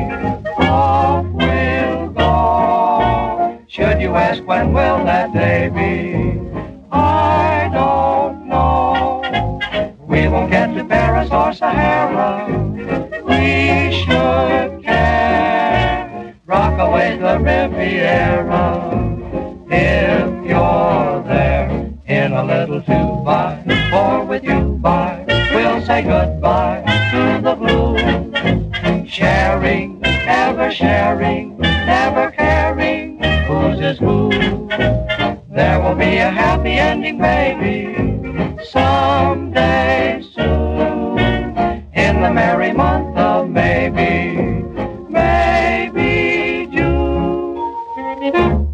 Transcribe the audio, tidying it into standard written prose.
off we'll go. Should you ask when will that day be, I don't know. We won't get to Paris or Sahara, we should care. Rockaway, the Riviera, if you're there. In a little 2x4 with you by, we'll say goodbye to the blue. Sharing, ever sharing, never caring whose is who. There will be a happy ending, baby, someday soon. In the merry month of maybe June.